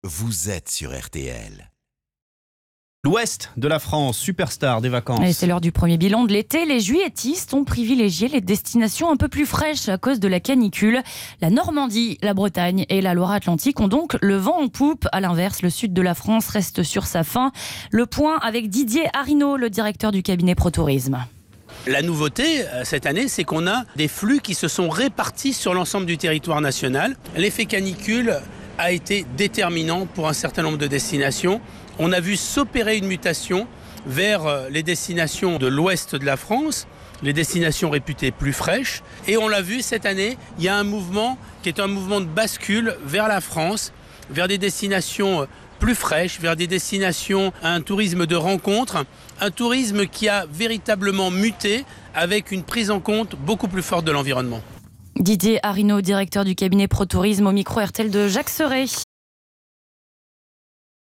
vous êtes sur RTL. L'ouest de la France, superstar des vacances. Et c'est l'heure du premier bilan de l'été. Les juilletistes ont privilégié les destinations un peu plus fraîches à cause de la canicule. La Normandie, la Bretagne et la Loire-Atlantique ont donc le vent en poupe. À l'inverse, le sud de la France reste sur sa faim. Le point avec Didier Arinaud, le directeur du cabinet ProTourisme. La nouveauté cette année, c'est qu'on a des flux qui se sont répartis sur l'ensemble du territoire national. L'effet canicule a été déterminant pour un certain nombre de destinations. On a vu s'opérer une mutation vers les destinations de l'ouest de la France, les destinations réputées plus fraîches. Et on l'a vu cette année, il y a un mouvement qui est un mouvement de bascule vers la France, vers des destinations plus fraîches, vers des destinations, un tourisme de rencontre, un tourisme qui a véritablement muté avec une prise en compte beaucoup plus forte de l'environnement. Didier Arinaud, directeur du cabinet ProTourisme, au micro RTL de Jacques Serret.